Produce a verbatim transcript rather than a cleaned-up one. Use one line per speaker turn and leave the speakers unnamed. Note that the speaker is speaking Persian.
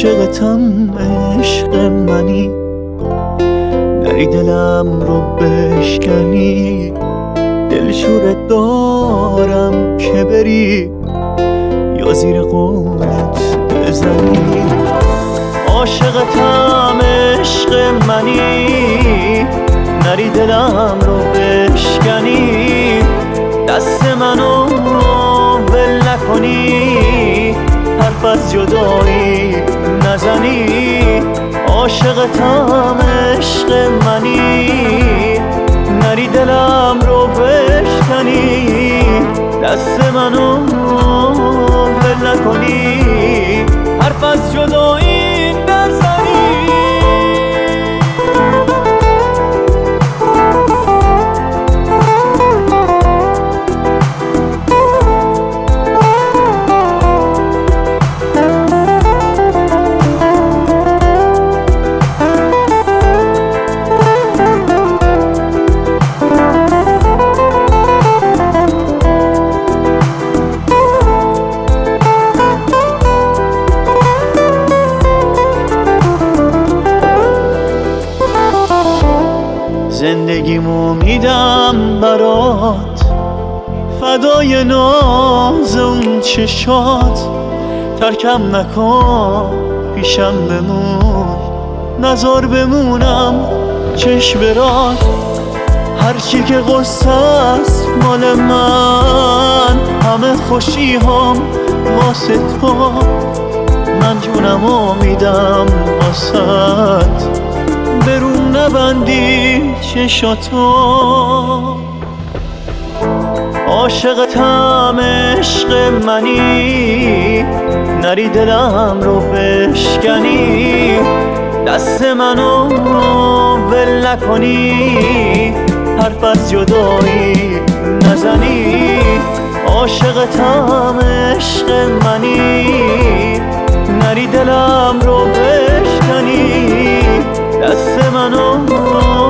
عاشقتم عشق منی، نری دلم رو بشکنی، دلشورت دارم که بری یا زیر قولت بزنی. عاشقتم عشق منی، نری دلم رو بشکنی، دست منو ول نکنی، حرف از جدایی نزنی. عاشقتم عشق منی، نری دلم رو بشکنی، دست منو ول نکنی، حرف از جدایی نزنی. زندگیمو میدم برات، فدای ناز اون چشات، ترکم نکن پیشم بمون، نزار بمونم چشم برات. هرچی که غصه است مال من، همه خوشی هم واسه تو، من جونمو میدم واسط، برون نبندی چشاتو. عاشقتم عشق منی، نری دلم رو بشکنی، دست منو ول نکنی، حرف از جدایی نزنی. عاشقتم عشق منی، نری دلم رو بشکنی، دست منو